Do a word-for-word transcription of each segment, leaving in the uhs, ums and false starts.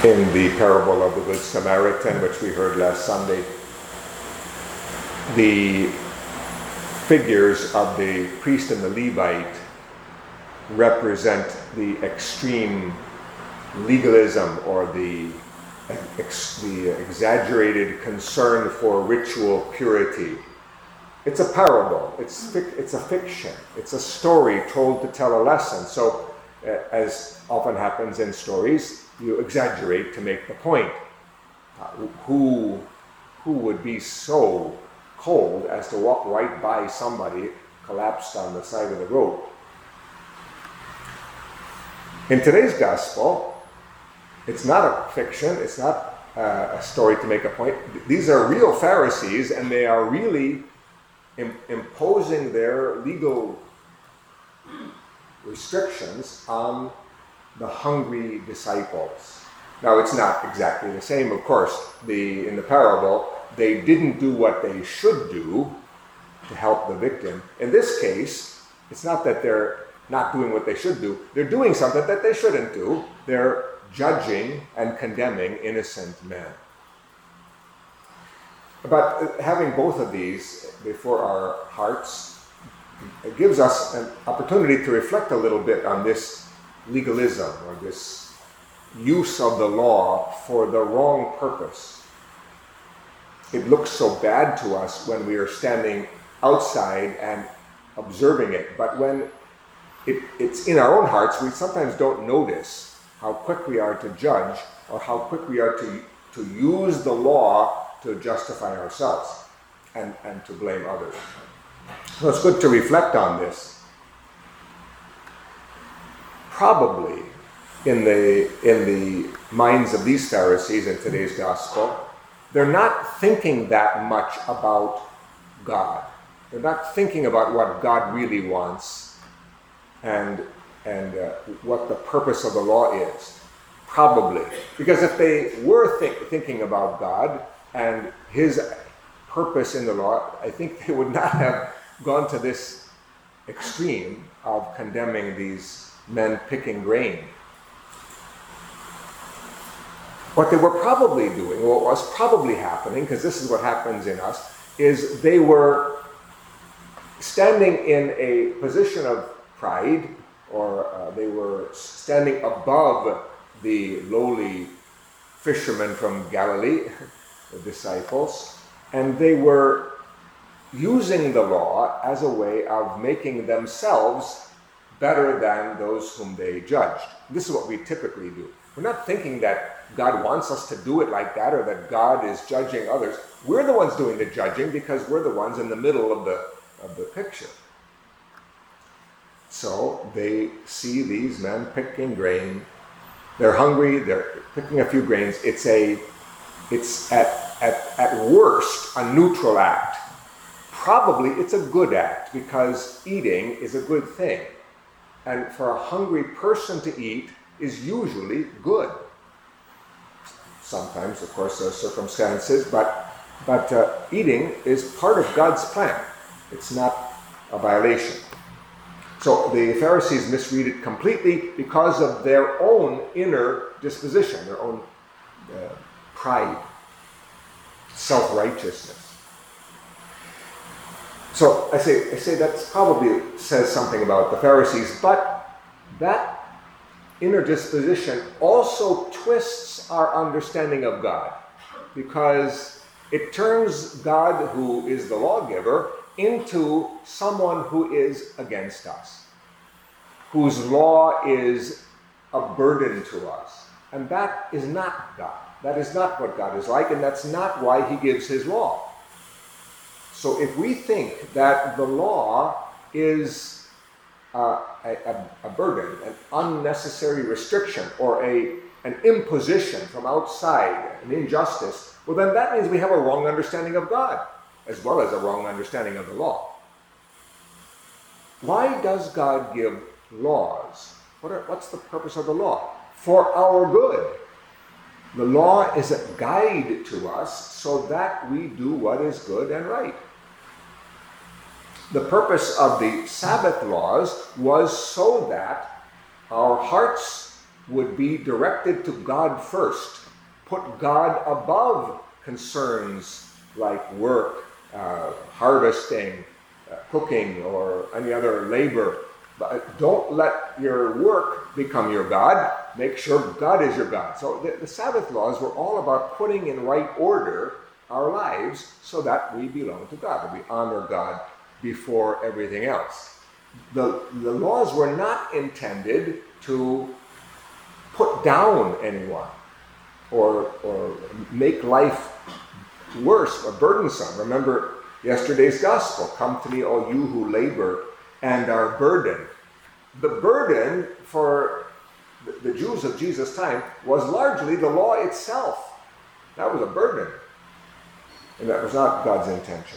in the parable of the Good Samaritan, which we heard last Sunday, the figures of the priest and the Levite represent the extreme legalism or the, ex, the exaggerated concern for ritual purity. It's a parable. It's, it's a fiction. It's a story told to tell a lesson. So, uh, as often happens in stories, you exaggerate to make the point. Uh, who, who would be so cold as to walk right by somebody collapsed on the side of the road? In today's gospel, it's not a fiction. It's not uh, a story to make a point. These are real Pharisees, and they are really im- imposing their legal restrictions on the hungry disciples. Now, it's not exactly the same, of course. The in the parable, they didn't do what they should do to help the victim. In this case, it's not that they're not doing what they should do. They're doing something that they shouldn't do. They're judging and condemning innocent men. But having both of these before our hearts, it gives us an opportunity to reflect a little bit on this legalism or this use of the law for the wrong purpose. It looks so bad to us when we are standing outside and observing it, but when it, it's in our own hearts, we sometimes don't notice how quick we are to judge or how quick we are to, to use the law to justify ourselves and, and to blame others. So it's good to reflect on this. Probably in the, in the minds of these Pharisees in today's gospel, they're not thinking that much about God. They're not thinking about what God really wants and, and uh, what the purpose of the law is. Probably. Because if they were think, thinking about God and his purpose in the law, I think they would not have gone to this extreme of condemning these men picking grain. What they were probably doing, what was probably happening, because this is what happens in us, is they were standing in a position of pride, or uh, they were standing above the lowly fishermen from Galilee, the disciples, and they were using the law as a way of making themselves better than those whom they judged. This is what we typically do. We're not thinking that God wants us to do it like that or that God is judging others. We're the ones doing the judging because we're the ones in the middle of the, of the picture. So they see these men picking grain. They're hungry, they're picking a few grains. It's a, it's at, at, at worst a neutral act. Probably it's a good act because eating is a good thing. And for a hungry person to eat is usually good. Sometimes, of course, there are circumstances, but, but uh, eating is part of God's plan. It's not a violation. So the Pharisees misread it completely because of their own inner disposition, their own uh, pride, self-righteousness. So I say, I say that probably says something about the Pharisees, but that inner disposition also twists our understanding of God, because it turns God, who is the lawgiver, into someone who is against us, whose law is a burden to us. And that is not God. That is not what God is like, and that's not why he gives his law. So if we think that the law is uh, a, a, a burden, an unnecessary restriction, or a, an imposition from outside, an injustice, well then that means we have a wrong understanding of God, as well as a wrong understanding of the law. Why does God give laws? What are, what's the purpose of the law? For our good. The law is a guide to us so that we do what is good and right. The purpose of the Sabbath laws was so that our hearts would be directed to God first. Put God above concerns like work, uh, harvesting, uh, cooking, or any other labor. But don't let your work become your God. Make sure God is your God. So the, the Sabbath laws were all about putting in right order our lives so that we belong to God, that we honor God before everything else. The, the laws were not intended to put down anyone or, or make life worse or burdensome. Remember yesterday's gospel, come to me all you who labor and are burdened. The burden for the Jews of Jesus' time was largely the law itself. That was a burden. And that was not God's intention.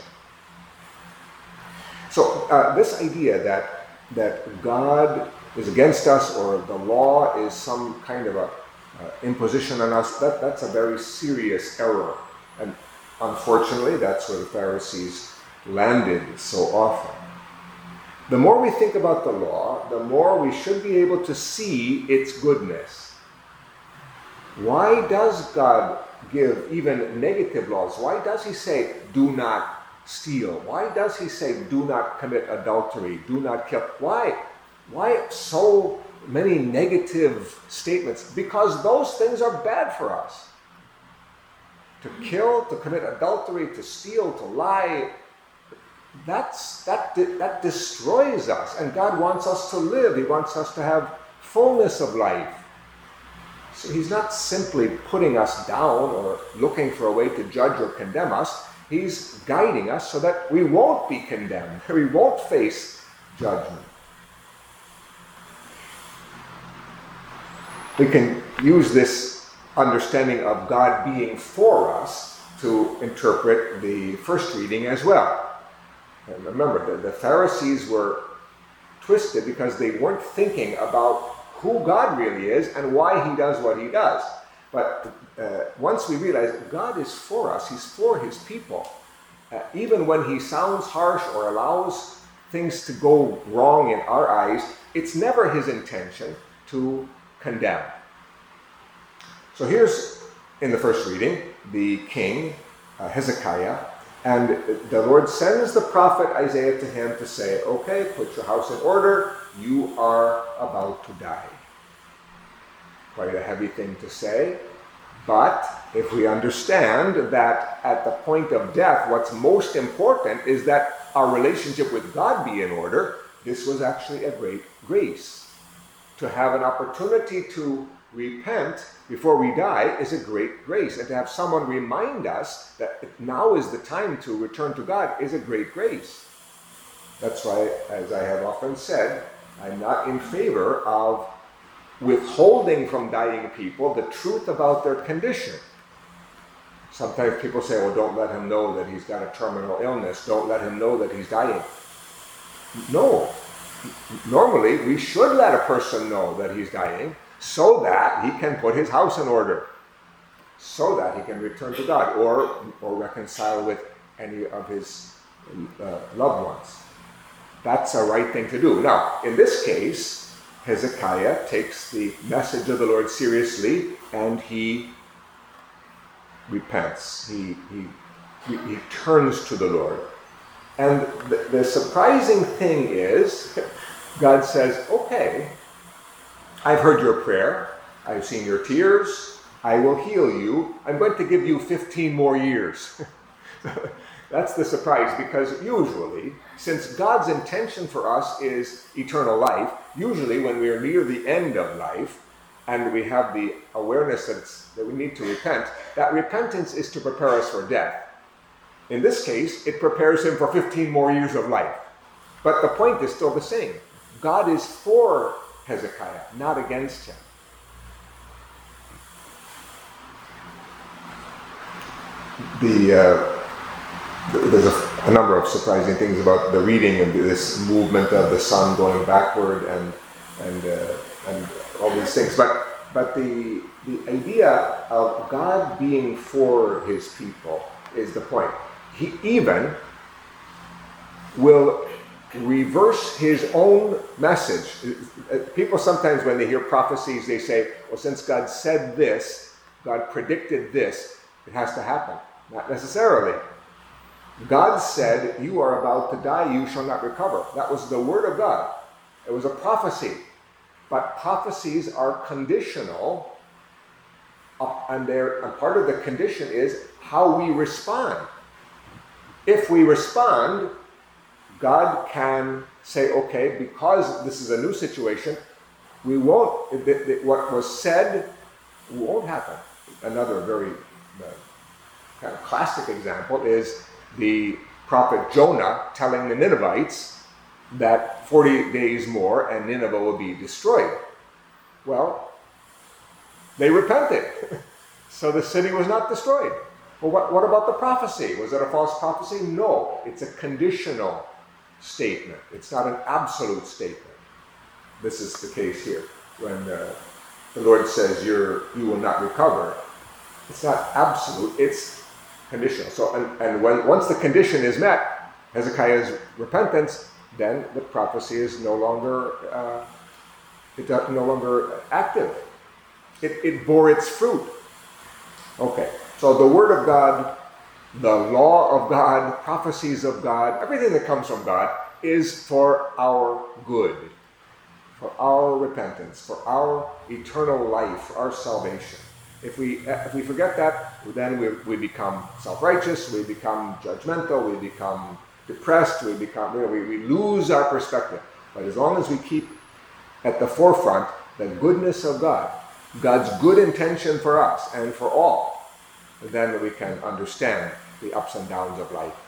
So uh, this idea that, that God is against us or the law is some kind of a uh, imposition on us, that, that's a very serious error. And unfortunately, that's where the Pharisees landed so often. The more we think about the law, the more we should be able to see its goodness. Why does God give even negative laws? Why does he say, do not steal? Why does he say, do not commit adultery, do not kill? Why? Why so many negative statements? Because those things are bad for us. To kill, to commit adultery, to steal, to lie, that's, that, that destroys us. And God wants us to live. He wants us to have fullness of life. So he's not simply putting us down or looking for a way to judge or condemn us. He's guiding us so that we won't be condemned. We won't face judgment. We can use this understanding of God being for us to interpret the first reading as well. And remember, the, the Pharisees were twisted because they weren't thinking about who God really is and why he does what he does. But uh, once we realize God is for us, he's for his people, uh, even when he sounds harsh or allows things to go wrong in our eyes, it's never his intention to condemn. So here's, in the first reading, the king, uh, Hezekiah, and the Lord sends the prophet Isaiah to him to say, okay, put your house in order, you are about to die. Quite a heavy thing to say, but if we understand that at the point of death, what's most important is that our relationship with God be in order, this was actually a great grace. To have an opportunity to repent before we die is a great grace. And to have someone remind us that now is the time to return to God is a great grace. That's why, as I have often said, I'm not in favor of withholding from dying people the truth about their condition. Sometimes people say, well, don't let him know that he's got a terminal illness. Don't let him know that he's dying. No. Normally, we should let a person know that he's dying so that he can put his house in order, so that he can return to God or, or reconcile with any of his uh, loved ones. That's a right thing to do. Now, in this case, Hezekiah takes the message of the Lord seriously and he repents. He, he, he, he turns to the Lord. And the, the surprising thing is, God says, okay, I've heard your prayer. I've seen your tears. I will heal you. I'm going to give you fifteen more years. That's the surprise, because usually, since God's intention for us is eternal life, usually when we are near the end of life and we have the awareness that, it's, that we need to repent, that repentance is to prepare us for death. In this case, it prepares him for fifteen more years of life. But the point is still the same. God is for Hezekiah, not against him. The, uh, there's a, a number of surprising things about the reading of this movement of the sun going backward and and uh, and all these things. But but the the idea of God being for his people is the point. He even will reverse his own message. People sometimes, when they hear prophecies, they say, well, since God said this, God predicted this, it has to happen. Not necessarily. God said, you are about to die, you shall not recover. That was the word of God. It was a prophecy. But prophecies are conditional, and, and part of the condition is how we respond. If we respond, God can say, okay, because this is a new situation, we won't, it, it, what was said won't happen. Another very uh, kind of classic example is the prophet Jonah telling the Ninevites that forty days more and Nineveh will be destroyed. Well, they repented, so the city was not destroyed. Well, what, what about the prophecy? Was it a false prophecy? No, it's a conditional statement. It's not an absolute statement. This is the case here. When uh, the Lord says you're, you will not recover, it's not absolute, it's conditional. So, and, and when once the condition is met, Hezekiah's repentance, then the prophecy is no longer uh, it no longer active. It, it bore its fruit. Okay, so the Word of God, the law of God, prophecies of God, everything that comes from God is for our good, for our repentance, for our eternal life, for our salvation. If we if we forget that, then we, we become self-righteous, we become judgmental, we become depressed, we become you know, we, we lose our perspective. But as long as we keep at the forefront the goodness of God, God's good intention for us and for all, then we can understand the ups and downs of life.